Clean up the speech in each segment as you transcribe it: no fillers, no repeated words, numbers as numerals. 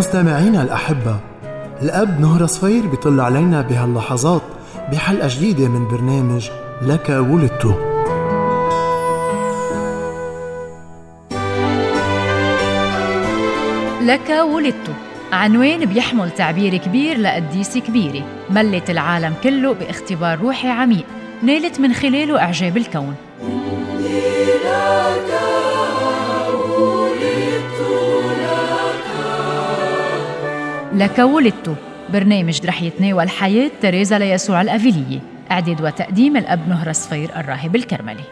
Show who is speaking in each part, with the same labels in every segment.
Speaker 1: مستمعينا الأحبة، الأب نهر صفير بيطل علينا بهاللحظات بحلقة جديدة من برنامج لك ولدت.
Speaker 2: لك ولدت عنوان بيحمل تعبير كبير لقديسة كبيرة ملت العالم كله باختبار روحي عميق نالت من خلاله إعجاب الكون. لك ولدت برنامج رح يتناول حياة تريزا ليسوع الأفيلية، إعداد وتقديم الأب نهر صفير الراهب الكرملي.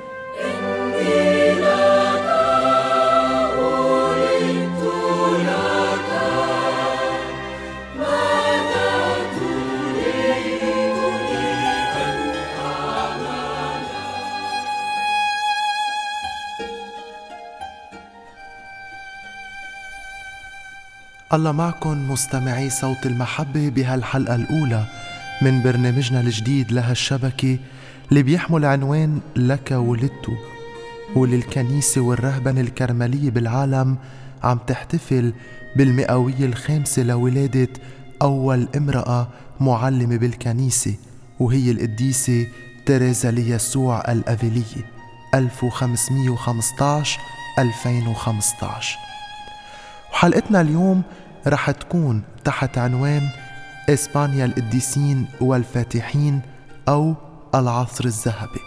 Speaker 1: الله معكم مستمعي صوت المحبة بهالحلقة الأولى من برنامجنا الجديد لهالشبكة اللي بيحمل عنوان لك ولدت، وللكنيسة والرهبنة الكرملية بالعالم عم تحتفل بالمئوية 5 لولادة أول امرأة معلمة بالكنيسة، وهي القديسة تريزا ليسوع الأفيلية 1515-2015. وحلقتنا اليوم رح تكون تحت عنوان إسبانيا القديسين والفاتحين أو العصر الذهبي.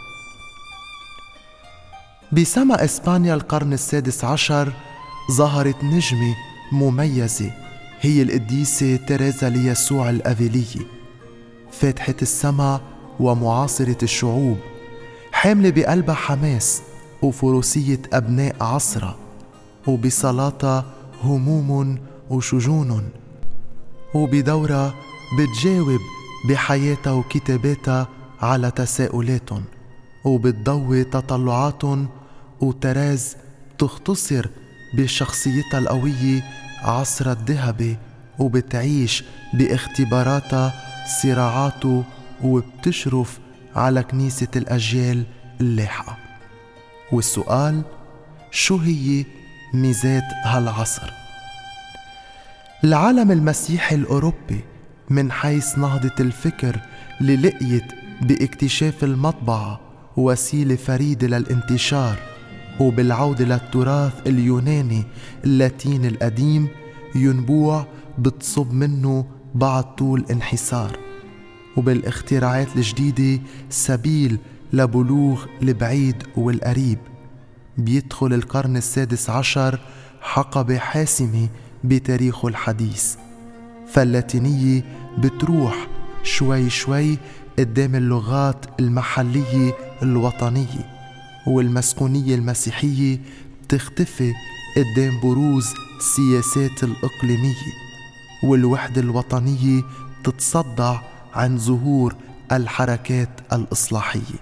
Speaker 1: بسما إسبانيا القرن 16 ظهرت نجمة مميزة هي القديسة تريزا ليسوع الأفيلية، فاتحة السما ومعاصرة الشعوب، حاملة بقلبها حماس وفروسية أبناء عصرها، وبصلاتها هموم وشجون، وبدورها بتجاوب بحياتها وكتاباتها على تساؤلاتهم، وبتضوي تطلعاتهم، وتراز بتختصر بشخصيتها القوية عصرها الذهبي، وبتعيش باختباراتها صراعاته، وبتشرف على كنيسة الأجيال اللاحقة. والسؤال: شو هي ميزات هالعصر؟ العالم المسيحي الأوروبي من حيث نهضة الفكر اللي لقيت باكتشاف المطبعة وسيلة فريدة للانتشار، وبالعودة للتراث اليوناني اللاتيني القديم ينبوع بتصب منه بعد طول انحسار، وبالاختراعات الجديدة سبيل لبلوغ البعيد والقريب. بيدخل القرن 16 حقبة حاسمة بتاريخه الحديث، فاللاتينية بتروح شوي شوي قدام اللغات المحلية الوطنية، والمسكونية المسيحية بتختفي قدام بروز السياسات الإقليمية، والوحدة الوطنية تتصدع عن ظهور الحركات الإصلاحية.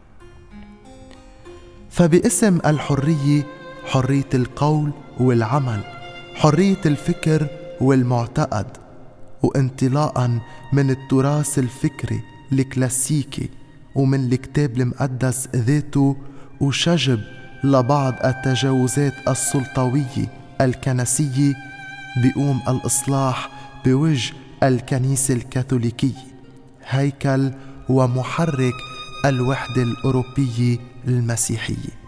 Speaker 1: فباسم الحرية، حرية القول والعمل، حرية الفكر والمعتقد، وانطلاقا من التراث الفكري الكلاسيكي ومن الكتاب المقدس ذاته، وشجب لبعض التجاوزات السلطوية الكنسية، بيقوم الإصلاح بوجه الكنيسة الكاثوليكية، هيكل ومحرك الوحدة الأوروبية المسيحية.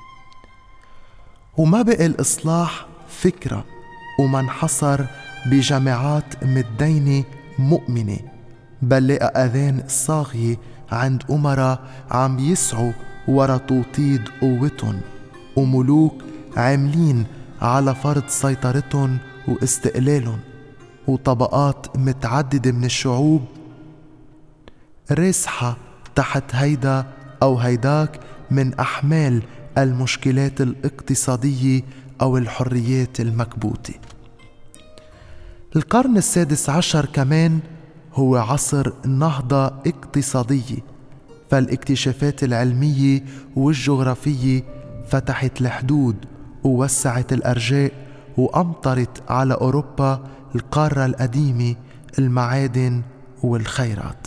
Speaker 1: وما بقي الإصلاح فكرة وما انحصر بجماعات متدينة مؤمنة، بل لقى أذان صاغية عند أمراء عم يسعوا ورا توطيد قوتهم، وملوك عاملين على فرض سيطرتهم واستقلالهم، وطبقات متعددة من الشعوب راسحة تحت هيدا أو هيداك من أحمال المشكلات الاقتصادية أو الحريات المكبوتة. القرن 16 كمان هو عصر نهضة اقتصادية، فالاكتشافات العلمية والجغرافية فتحت الحدود ووسعت الأرجاء، وأمطرت على أوروبا القارة القديمة المعادن والخيرات.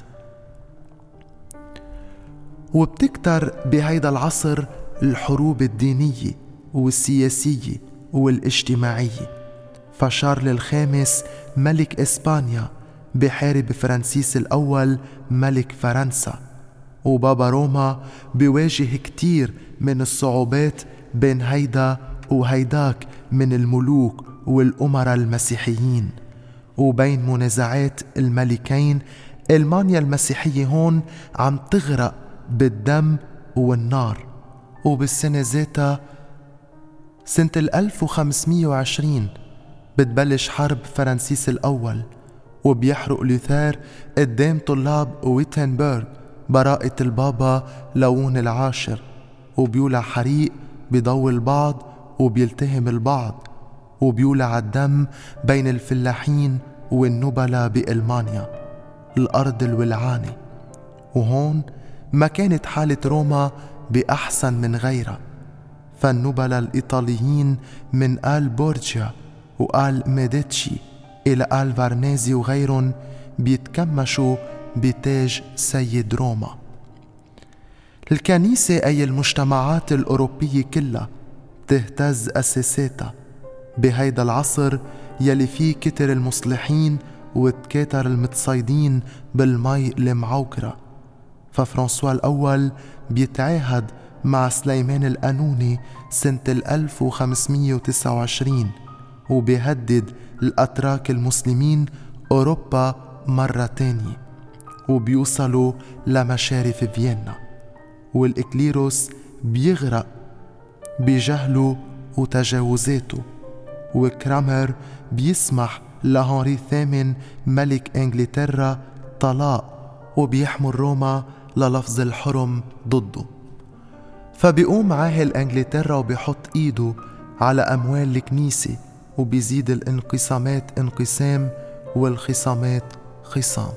Speaker 1: وبتكتر بهيدا العصر الحروب الدينية والسياسية والاجتماعية، فشارل الخامس ملك إسبانيا بحارب فرانسيس الأول ملك فرنسا، وبابا روما بيواجه كتير من الصعوبات بين هيدا وهيداك من الملوك والأمراء المسيحيين، وبين منازعات الملكين ألمانيا المسيحية هون عم تغرق بالدم والنار. وبالسنة ذاتها سنة 1520 بتبلش حرب فرانسيس الأول، وبيحرق لوثير قدام طلاب ويتنبرغ براءة البابا لون العاشر، وبيولع حريق بيضوي البعض وبيلتهم البعض، وبيولع الدم بين الفلاحين والنبلاء بألمانيا الأرض الولعانة. وهون ما كانت حالة روما بأحسن من غيرها، فالنبلاء الإيطاليين من آل بورجيا وآل ميديتشي إلى آل فارنيزي وغيرهم بيتكمشوا بتاج سيد روما. الكنيسة أي المجتمعات الأوروبية كلها تهتز أساساتها بهيدا العصر يلي فيه كتر المصلحين وتكاتر المتصيدين بالمي المعوكرة. ففرانسوا الأول بيتعاهد مع سليمان القانوني سنة 1529 وبيهدد الأتراك المسلمين أوروبا مرة تانية، وبيوصلوا لمشارف فيينا، والإكليروس بيغرق بجهله وتجاوزاته، وكرامر بيسمح لهنري الثامن ملك انجلترا طلاق وبيحمل روما للفظ الحرم ضده. فبيقوم عاهل انجلترا وبيحط ايده على اموال الكنيسة، وبيزيد الانقسامات انقسام والخصامات خصام.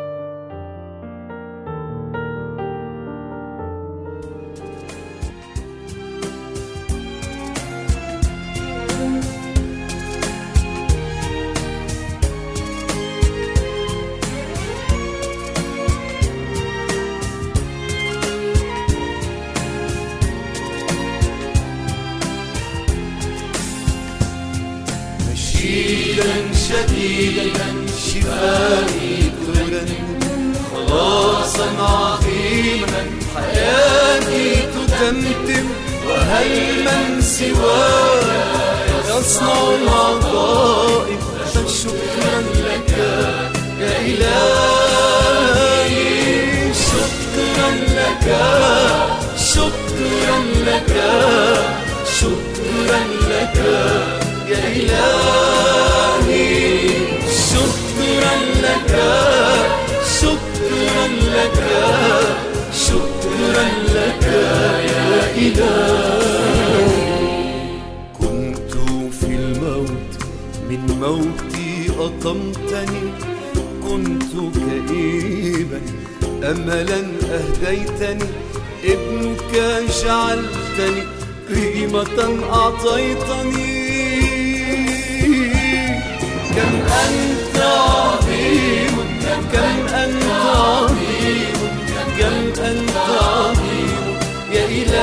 Speaker 3: شديدا شفائي ترنم خلاصا عظيما حياتي تتمتم، وهل من سواك يصنع العطاء؟ فشكرا لك يا إلهي، شكرا لك شكرا لك شكرا لك يا إلهي، شكرا لك شكرا لك شكرا لك يا إلهي. كنت في الموت من موتي أطمتني، كنت كئيبا أملا أهديتني، ابنك جعلتني قيمة أعطيتني. كم أنت عظيم، كم أنت عظيم، كم أنت عظيم يا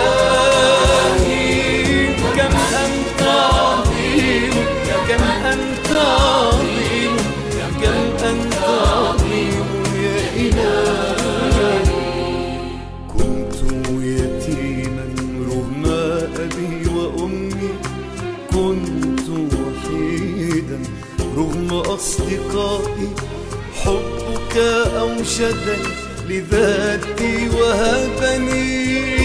Speaker 3: إلهي، كم أنت عظيم، كم أنت عظيم، كم أنت عظيم يا إلهي. كنت يتيما رغم أبي وأمي، كنت وحيدا رغم أصدقائي، حبك أوشدني لذاتي وهبني.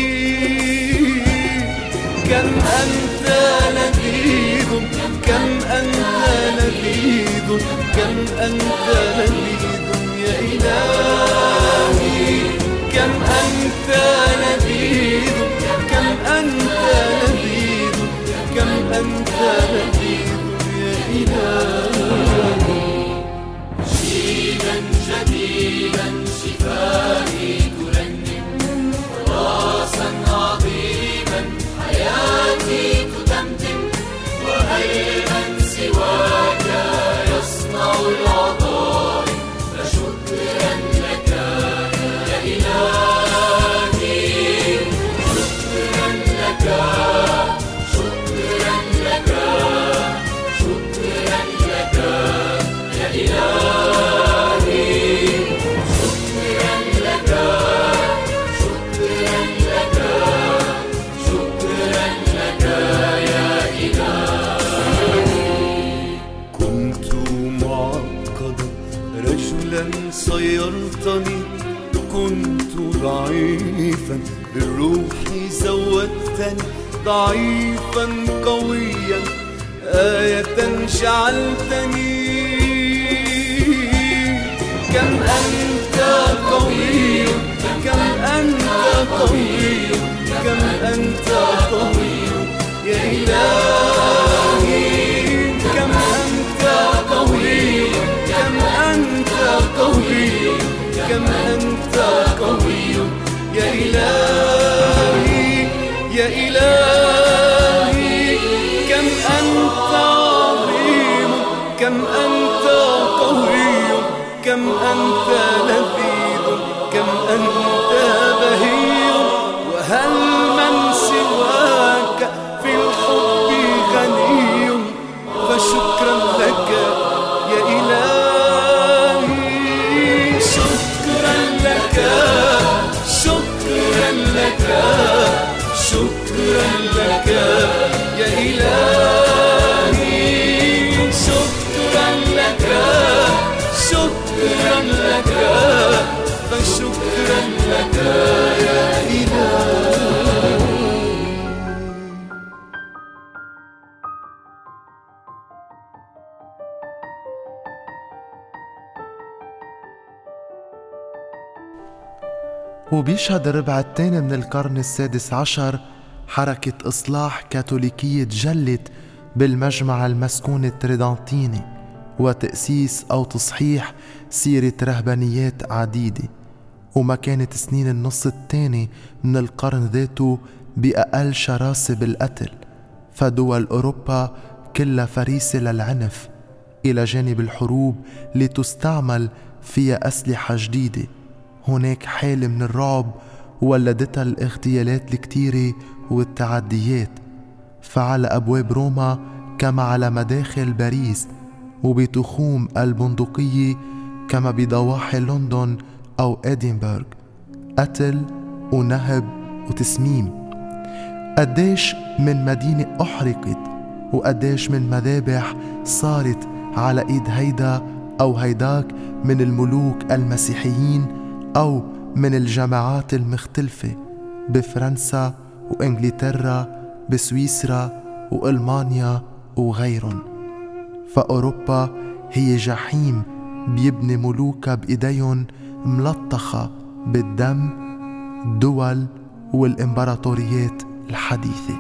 Speaker 3: كم أنت لذيذ، كم أنت لذيذ، كم أنت لذيذ يا إلهي، كم أنت لذيذ، كم أنت لذيذ، كم أنت لذيذ يا إلهي. جيلا جديدا شفائي ترنم خلاصا عظيما حياتي تتمتم، وهل من سواك يصنع العطاء؟ فشكرا لك ضعيفا بالروح زودتني ضعيفا قويا آية جعلتني كم أنت قوي كم أنت قوي كم أنت قوي يا إلهي كم أنت قوي كم أنت قوي كم أنت قوي يا إلهي يا إلهي كم أنت عظيم كم أنت قوي كم أنت لذيذ كم أنت بهي وهل من سواك في الحب غني فشكرا لك يا إلهي شكرا لك شكرا لك شكرا لك يا إلهي شكرا لك شكرا لك فشكرا لك يا إلهي.
Speaker 1: وبيشهد الربع الثاني من القرن السادس عشر حركة إصلاح كاثوليكية جلت بالمجمع المسكون تريدنتيني وتأسيس أو تصحيح سيرة رهبانيات عديدة. وما كانت سنين النص الثاني من القرن ذاته بأقل شراسة بالقتل، فدول أوروبا كلها فريسة للعنف إلى جانب الحروب لتستعمل فيها أسلحة جديدة. هناك حالة من الرعب ولدتها الاغتيالات الكتيرة والتعديات، فعلى أبواب روما كما على مداخل باريس وبتخوم البندقية كما بضواحي لندن أو إدنبرغ قتل ونهب وتسميم. قديش من مدينة أحرقت وقديش من مذابح صارت على إيد هيدا أو هيداك من الملوك المسيحيين أو من الجماعات المختلفة بفرنسا وإنجلترا بسويسرا وألمانيا وغيرهم. فأوروبا هي جحيم بيبني ملوكها بإيديهم ملطخة بالدم الدول والإمبراطوريات الحديثة.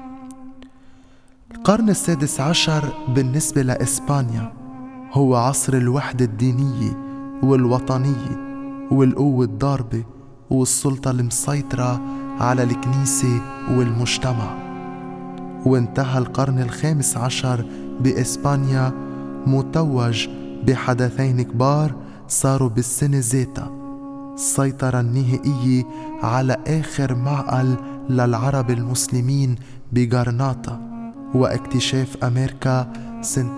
Speaker 1: القرن السادس عشر بالنسبة لإسبانيا هو عصر الوحدة الدينية والوطنية والقوة الضاربة والسلطة المسيطرة على الكنيسة والمجتمع. وانتهى القرن الخامس عشر بإسبانيا متوج بحدثين كبار صاروا بالسنة ذاتها: السيطرة النهائية على آخر معقل للعرب المسلمين بغرناطة واكتشاف أمريكا سنة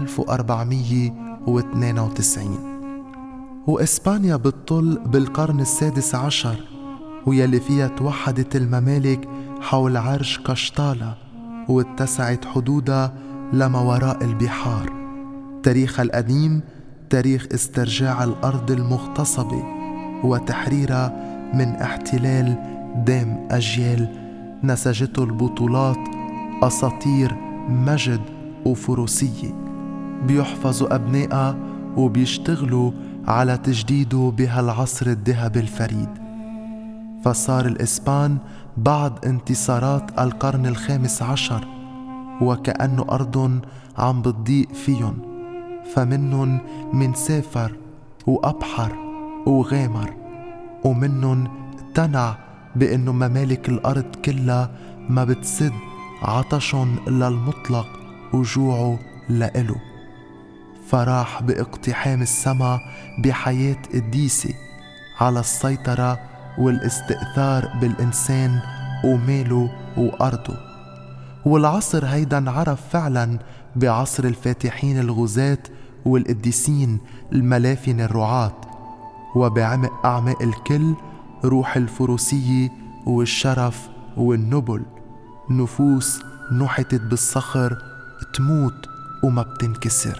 Speaker 1: 1492. وإسبانيا بتطل بالقرن السادس عشر ويلي فيها توحدت الممالك حول عرش قشطالة واتسعت حدودها لما وراء البحار. تاريخها القديم تاريخ استرجاع الأرض المغتصبة وتحريرها من احتلال دام أجيال نسجته البطولات أساطير مجد وفروسية بيحفظوا أبنائها وبيشتغلوا على تجديده بهالعصر الذهبي الفريد. فصار الإسبان بعد انتصارات القرن الخامس عشر وكأنه أرض عم بتضيق فيهم، فمنن من سافر وأبحر وغامر، ومنن اقتنع بأنه ممالك الأرض كلها ما بتسد عطشهم للمطلق وجوعه لإله. فراح باقتحام السما بحياة قديسة على السيطرة والاستئثار بالإنسان وماله وأرضه. والعصر هيدا انعرف فعلا بعصر الفاتحين الغزاة والقديسين الملافن الرعاة، وبعمق أعماق الكل روح الفروسية والشرف والنبل، نفوس نحتت بالصخر تموت وما بتنكسر.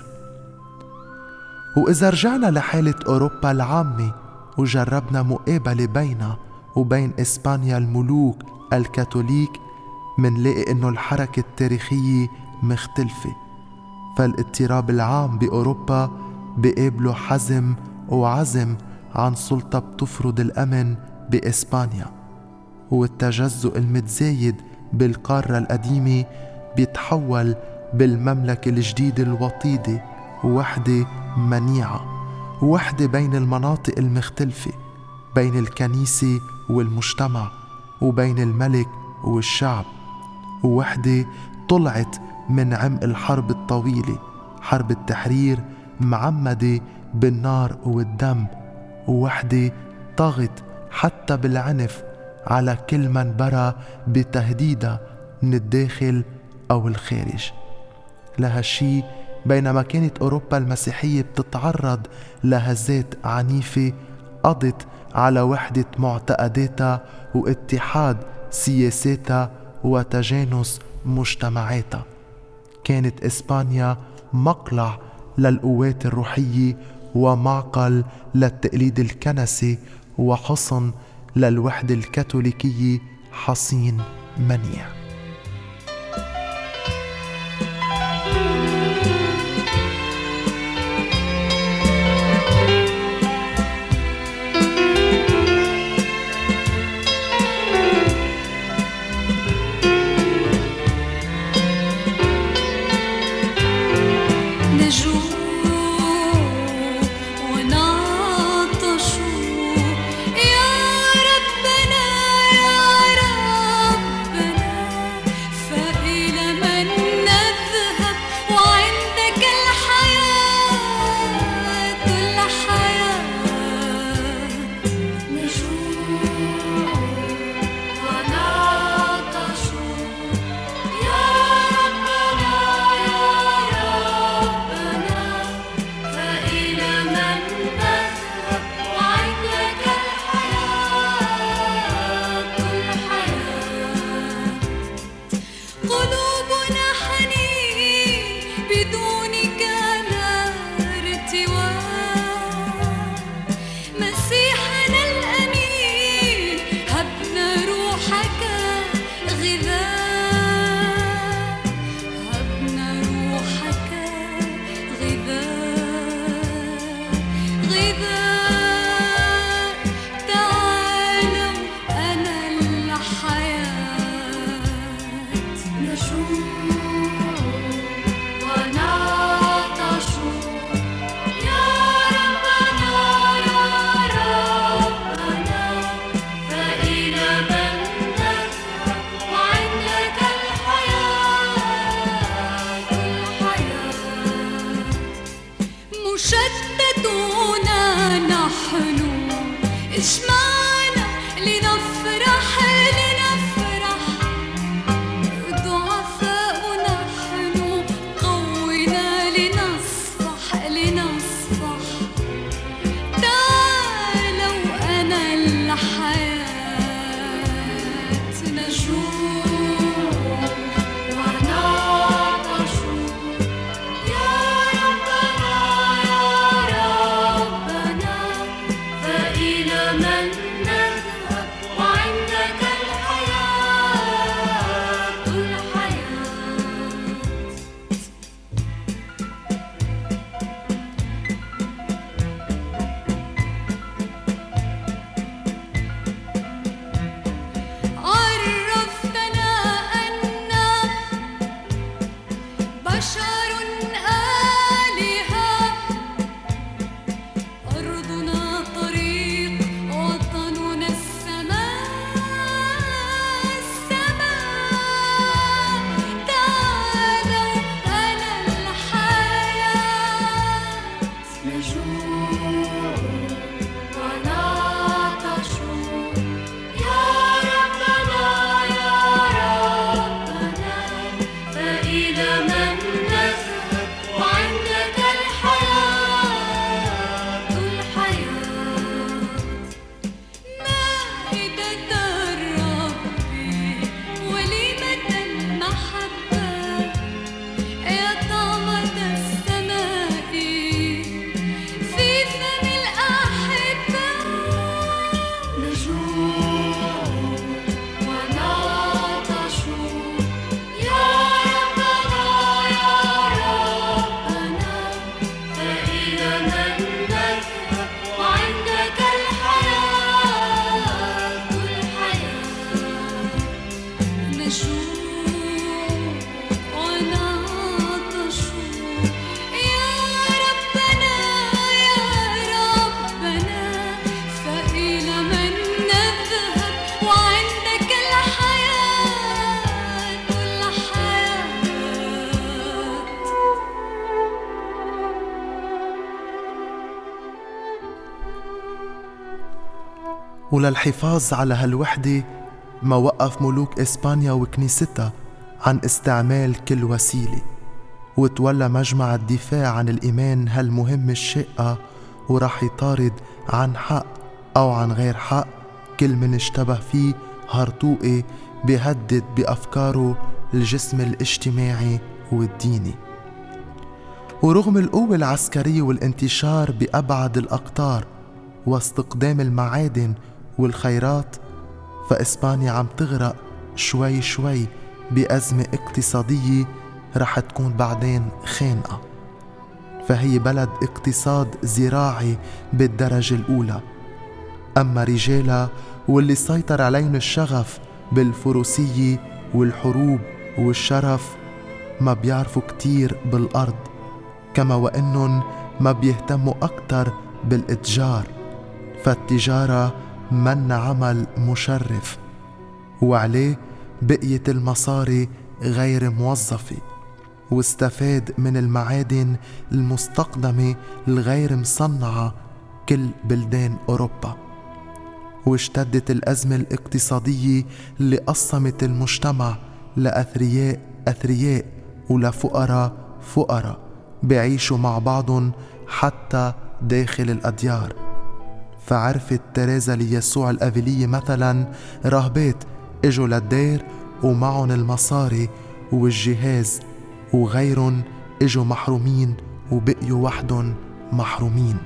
Speaker 1: وإذا رجعنا لحالة أوروبا العامة وجربنا مقابلة بينها وبين إسبانيا الملوك الكاثوليك منلاقي إنه الحركة التاريخية مختلفة. فالاضطراب العام بأوروبا بيقابله حزم وعزم عن سلطة بتفرض الأمن بإسبانيا، والتجزؤ المتزايد بالقارة القديمة بيتحول بالمملكة الجديدة الوطيدة وحدة منيعة، وحدة بين المناطق المختلفة، بين الكنيسة والمجتمع، وبين الملك والشعب، ووحدة طلعت من عمق الحرب الطويلة، حرب التحرير معمدة بالنار والدم، ووحدة طغت حتى بالعنف على كل من برى بتهديدها من الداخل أو الخارج. لهالشي بينما كانت أوروبا المسيحية بتتعرض لهزات عنيفة قضت على وحدة معتقداتها واتحاد سياساتها وتجانس مجتمعاتها. كانت إسبانيا مقلع للقوات الروحية ومعقل للتقليد الكنسي وحصن للوحدة الكاثوليكية، حصين منيع. وللحفاظ على هالوحدة ما وقف ملوك إسبانيا وكنيستها عن استعمال كل وسيلة، وتولى مجمع الدفاع عن الإيمان هالمهمة الشاقة، وراح يطارد عن حق أو عن غير حق كل من اشتبه فيه هرطوقي بيهدد بأفكاره الجسم الاجتماعي والديني. ورغم القوة العسكرية والانتشار بأبعد الأقطار واستقدام المعادن والخيرات، فإسبانيا عم تغرق شوي شوي بأزمة اقتصادية رح تكون بعدين خانقة. فهي بلد اقتصاد زراعي بالدرجة الأولى، أما رجالها واللي سيطر عليهم الشغف بالفروسية والحروب والشرف ما بيعرفوا كتير بالأرض، كما وإنهم ما بيهتموا أكتر بالإتجار، فالتجارة من عمل مشرف، وعليه بقيت المصاري غير موظفة، واستفاد من المعادن المستقدمة الغير مصنعة كل بلدان أوروبا. واشتدت الأزمة الاقتصادية اللي قسمت المجتمع لأثرياء أثرياء ولفقراء فقراء بيعيشوا مع بعضهم حتى داخل الأديار. فعرفت تريزا ليسوع الأفيلية مثلا راهبات اجوا للدير ومعهم المصاري والجهاز، وغيرهم اجوا محرومين وبقيوا وحدهم محرومين.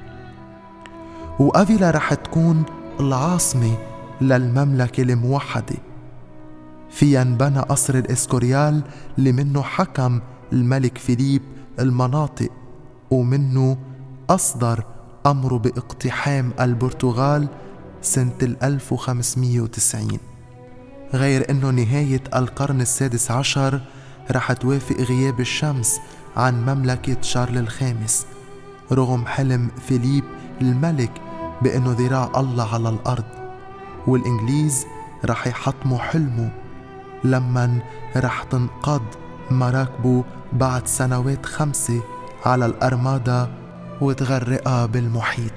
Speaker 1: وأفيلا رح تكون العاصمة للمملكة الموحدة، فيها انبنى قصر الإسكوريال اللي منه حكم الملك فيليب المناطق، ومنه أصدر أمره باقتحام البرتغال سنة 1590. غير أنه نهاية القرن السادس عشر رح توافق غياب الشمس عن مملكة شارل الخامس، رغم حلم فيليب الملك بأنه ذراع الله على الأرض. والإنجليز رح يحطموا حلمه لمن رح تنقض مراكبه بعد سنوات 5 على الأرمادا وتغرقها بالمحيط.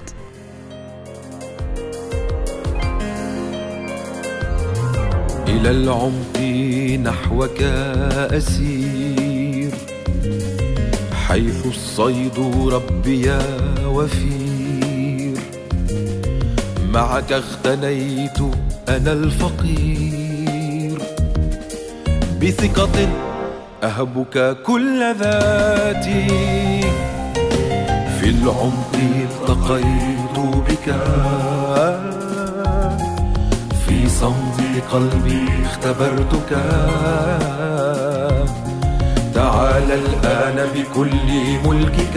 Speaker 3: إلى العمق نحوك أسير، حيث الصيد ربي وفير. معك اغتنيت أنا الفقير، بثقة أهبك كل ذاتي. في العمق التقيت بك، في صمت قلبي اختبرتك. تعال الآن بكل ملكك،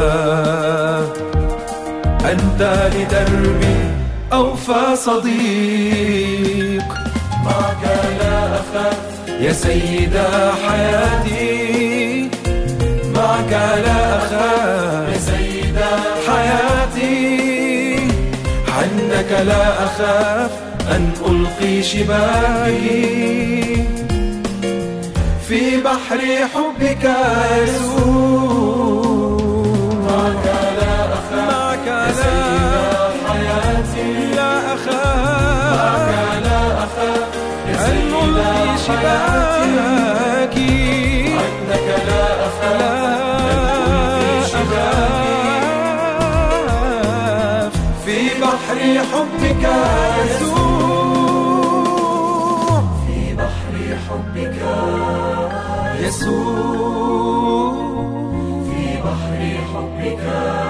Speaker 3: أنت لدربي أوفى صديق. معك لا أخاف يا سيد حياتي، معك لا أخاف يا سيد حياتي. عنك لا أخاف أن ألقي شباكي في بحر حبك يسوع. معك لا أخاف، معك يا سيد حياتي، لا أخاف، معك لا أخاف يا سيد حياتي. عنك لا أخاف أن ألقي شباكي في بحر حبك يسوع، في بحر حبك يسوع، في بحر حبك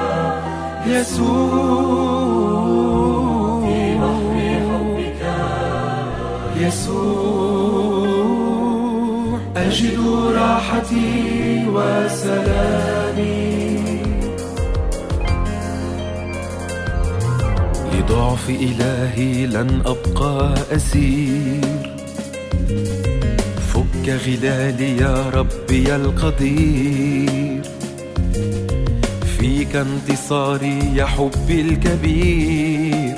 Speaker 3: يسوع، في بحر حبك يسوع. أجد راحتي وسلامي، لضعف إلهي لن أبقى أسير. فك غلالي يا ربي القدير، فيك انتصاري يا حبي الكبير.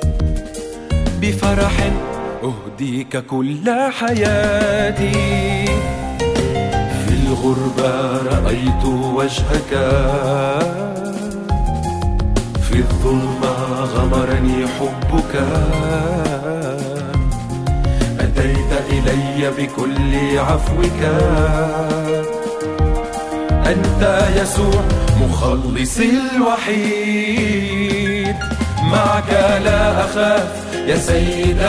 Speaker 3: بفرح أهديك كل حياتي، في الغربة رأيت وجهك، في الظلمة غمرني حبك، أتيت إلي بكل عفوك. أنت يسوع مخلصي الوحيد، معك لا أخاف يا سيد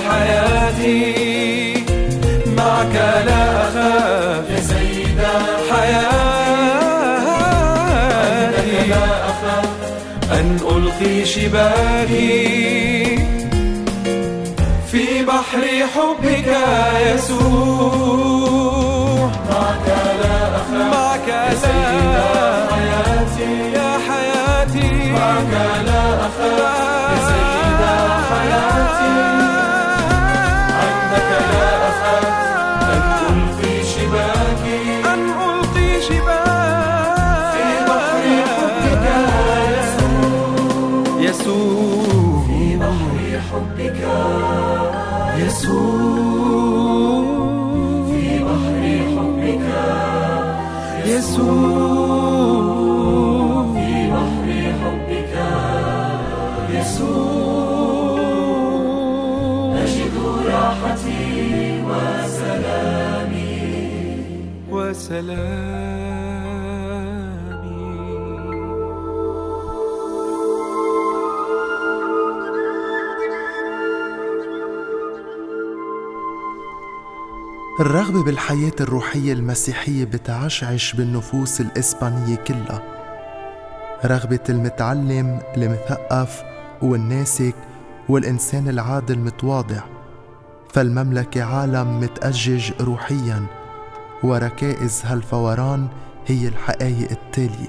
Speaker 3: حياتي، معك لا أخاف يا سيد حياتي. لا أخاف أن ألقي شباكي في بحر حبك يسوع، معك لا أخاف، معك لا حياتي يا حياتي، معك لا أخاف يا سيد حياتي. عندك لا أخاف أن ألقي شباكي، أن ألقي شباكي في بحر حبك يسوع، يسوع في بحر حبك يسوع، في بحر حبك يسوع، في بحر حبك يسوع، أجد راحتي وسلامي وسلامي.
Speaker 1: الرغبة بالحياة الروحية المسيحية بتعشعش بالنفوس الإسبانية كلها، رغبة المتعلم المثقف والناسك والإنسان العادل المتواضع. فالمملكة عالم متأجج روحيا، وركائز هالفوران هي الحقائق التالية: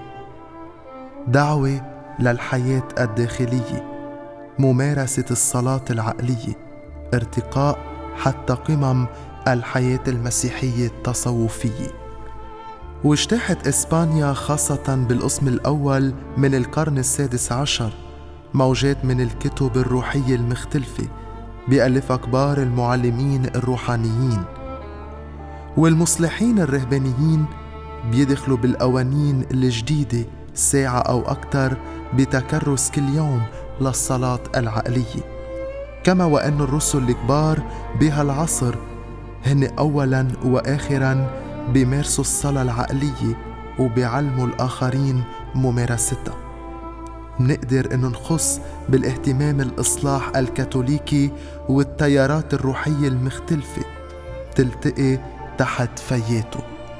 Speaker 1: دعوة للحياة الداخلية، ممارسة الصلاة العقلية، ارتقاء حتى قمم الحياة المسيحية التصوفية. واجتاحت إسبانيا خاصة بالقسم الأول من القرن السادس عشر موجات من الكتب الروحية المختلفة بألفها كبار المعلمين الروحانيين، والمصلحين الرهبانيين بيدخلوا بالقوانين الجديدة ساعة أو أكثر بتكرس كل يوم للصلاة العقلية. كما وأن الرسل الكبار بهالعصر هن أولاً وآخراً بيمارسوا الصلاة العقلية وبيعلموا الآخرين ممارستها. نقدر إنه نخص بالاهتمام الإصلاح الكاثوليكي والتيارات الروحية المختلفة تلتقي تحت فياته.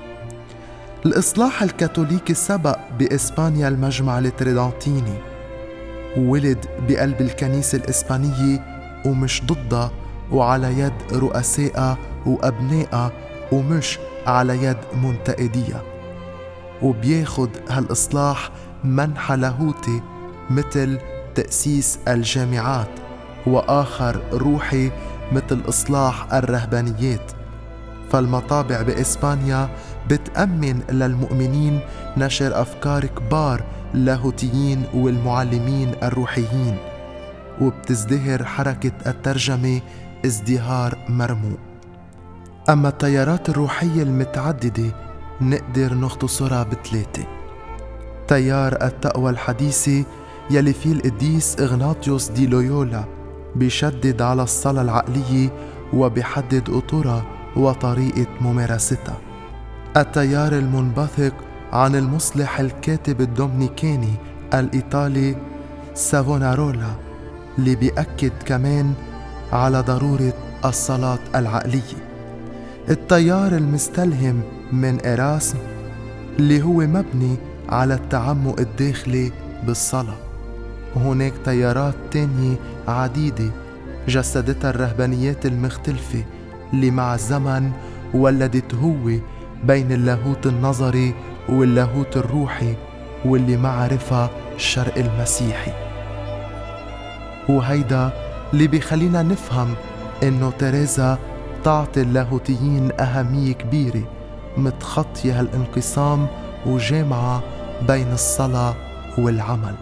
Speaker 1: الإصلاح الكاثوليكي سبق بإسبانيا المجمع التريدنتيني، وولد بقلب الكنيسة الإسبانية ومش ضدها، وعلى يد رؤسائها وأبنائها ومش على يد منتقديها. وبياخد هالإصلاح منحى لاهوتي مثل تأسيس الجامعات، وآخر روحي مثل إصلاح الرهبانيات. فالمطابع بإسبانيا بتأمن للمؤمنين نشر أفكار كبار اللاهوتيين والمعلمين الروحيين، وبتزدهر حركة الترجمة ازدهار مرموق. أما التيارات الروحية المتعددة نقدر نختصرها بثلاثة: تيار التقوى الحديثة يلي فيه القديس إغناطيوس دي لويولا بيشدد على الصلاة العقلية وبيحدد أطرها وطريقة ممارستها. التيار المنبثق عن المصلح الكاتب الدومينيكاني الإيطالي سافونارولا اللي بيأكد كمان على ضرورة الصلاة العقلية. التيار المستلهم من إراسم اللي هو مبني على التعمق الداخلي بالصلاة. وهناك تيارات تانية عديدة جسدتها الرهبانيات المختلفة اللي مع الزمن ولدت هو بين اللاهوت النظري واللاهوت الروحي، واللي ما عرفها الشرق المسيحي. وهيدا اللي بيخلينا نفهم إنه تريزا تعطي اللاهوتيين أهمية كبيرة، متخطية هالانقسام وجامعة بين الصلاة والعمل.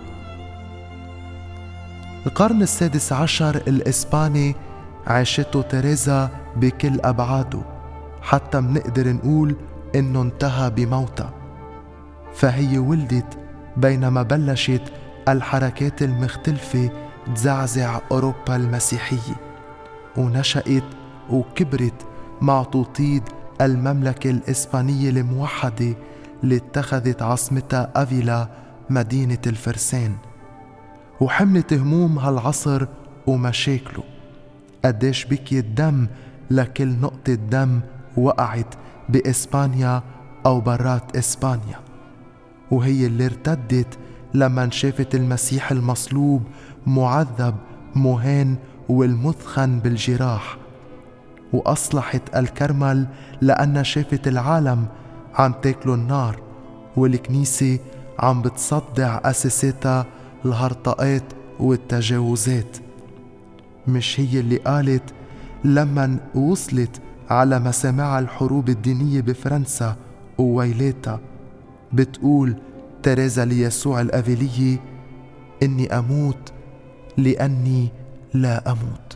Speaker 1: القرن السادس عشر الإسباني عاشته تريزا بكل أبعاده، حتى منقدر نقول إنه انتهى بموتها. فهي ولدت بينما بلشت الحركات المختلفة تزعزع أوروبا المسيحية، ونشأت وكبرت مع توطيد المملكة الإسبانية الموحدة اللي اتخذت عاصمتها أفيلا مدينة الفرسان، وحملت هموم هالعصر ومشاكله. قديش بكيت دم لكل نقطة دم وقعت بإسبانيا أو برات إسبانيا، وهي اللي ارتدت لما شافت المسيح المصلوب معذب مهان والمثخن بالجراح، وأصلحت الكرمل لأن شافت العالم عم تاكلوا النار، والكنيسة عم بتصدع أساساتها الهرطقات والتجاوزات. مش هي اللي قالت لما وصلت على مسامع الحروب الدينية بفرنسا وويلاتها، بتقول تريزا ليسوع الأفيلية: إني أموت لأني لا أموت.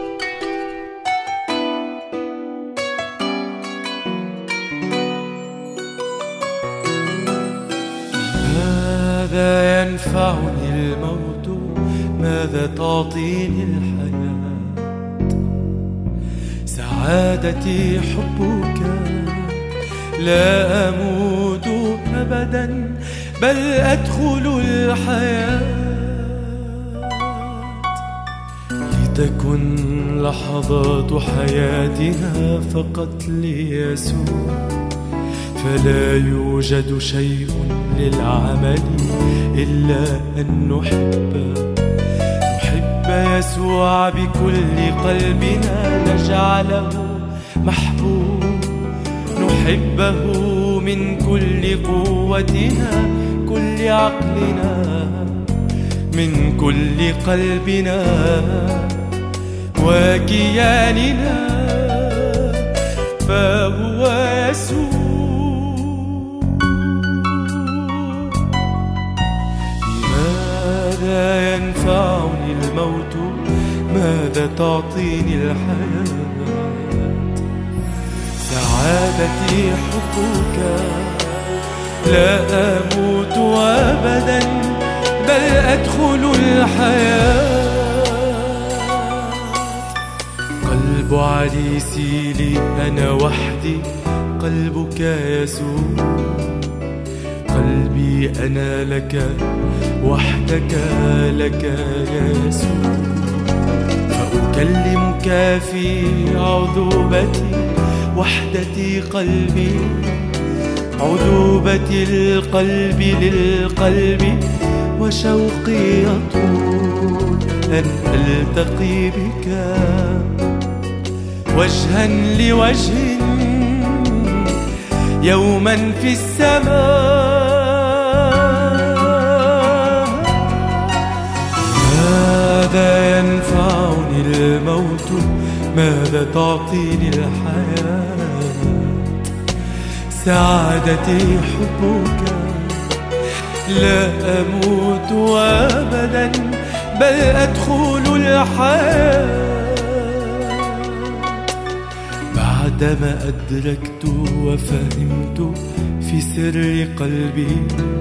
Speaker 3: ماذا ينفعني الموت؟ ماذا تعطيني الحياة؟ سعادتي حبك، لا أموت أبدا بل أدخل الحياة. لتكن لحظات حياتنا فقط ليسوع، فلا يوجد شيء للعمل إلا أن نحب يسوع بكل قلبنا، نجعله محبوب، نحبه من كل قوتنا، كل عقلنا، من كل قلبنا وكياننا، فهو يسوع. لماذا ينفعني الموت؟ ماذا تعطيني الحياة؟ سعادتي حبك، لا أموت أبدا بل أدخل الحياة. قلب عريسي لي أنا وحدي، قلبك يسوع، قلبي أنا لك وحدك، لك يا يسوع. فأكلمك في عذوبتي، وحدتي قلبي، عذوبة القلب للقلب، وشوقي يطول أن ألتقي بك وجها لوجه يوما في السماء. ماذا ينفعني الموت؟ ماذا تعطيني الحياة؟ سعادتي حبك، لا أموت أبدا بل أدخل الحياة. بعدما أدركت وفهمت في سر قلبي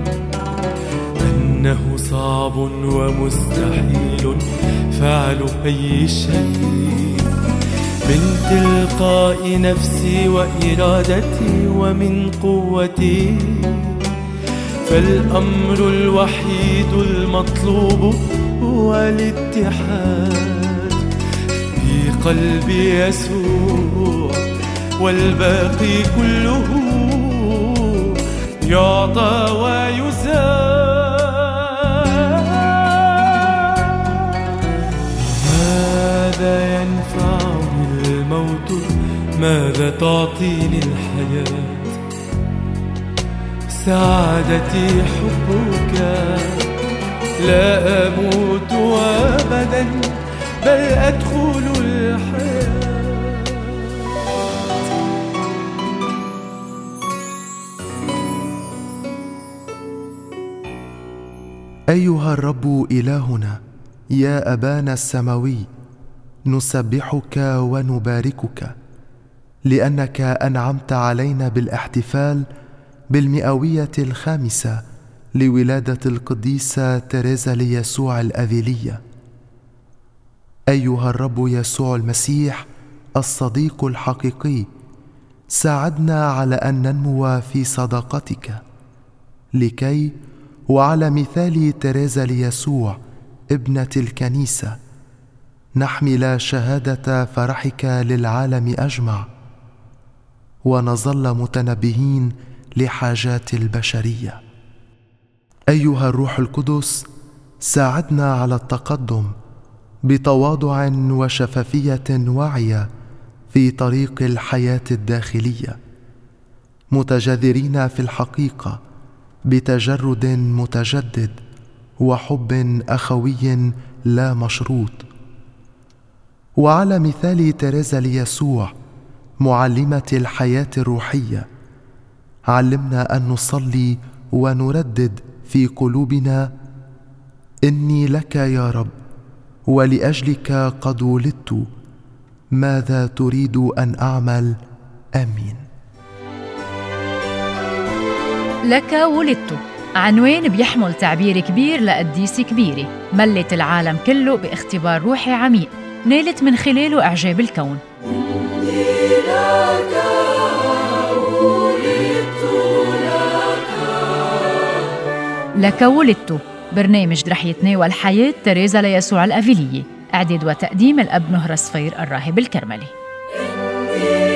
Speaker 3: أنه صعب ومستحيل فعل أي شيء، من تلقاء نفسي وإرادتي ومن قوتي، فالأمر الوحيد المطلوب هو الاتحاد بقلب يسوع، والباقي كله يعطى ويزاد. ماذا ينفعني الموت؟ ماذا تعطيني الحياة؟ سعادتي حبك، لا أموت أبدا بل أدخل الحياة.
Speaker 1: أيها الرب إلهنا يا أبانا السماوي، نسبحك ونباركك لأنك أنعمت علينا بالاحتفال بالمئوية الخامسة لولادة القديسة تريزا ليسوع الأفيلية، أيها الرب يسوع المسيح الصديق الحقيقي، ساعدنا على أن ننمو في صداقتك، لكي وعلى مثال تريزا ليسوع ابنة الكنيسة نحمل شهادة فرحك للعالم أجمع، ونظل متنبهين لحاجات البشرية. أيها الروح القدس، ساعدنا على التقدم بتواضع وشفافية واعية في طريق الحياة الداخلية، متجذرين في الحقيقة بتجرد متجدد وحب أخوي لا مشروط. وعلى مثال تريزا ليسوع معلمة الحياة الروحية، علمنا أن نصلي ونردد في قلوبنا: إني لك يا رب، ولأجلك قد ولدت، ماذا تريد أن أعمل؟ آمين.
Speaker 2: لك ولدت عنوان بيحمل تعبير كبير لقديسة كبيرة ملت العالم كله باختبار روحي عميق نالت من خلاله إعجاب الكون. لك ولدت برنامج رح يتناول حياة تريزا ليسوع الأفيلية، إعداد وتقديم الأب نهر صفير الراهب الكرملي.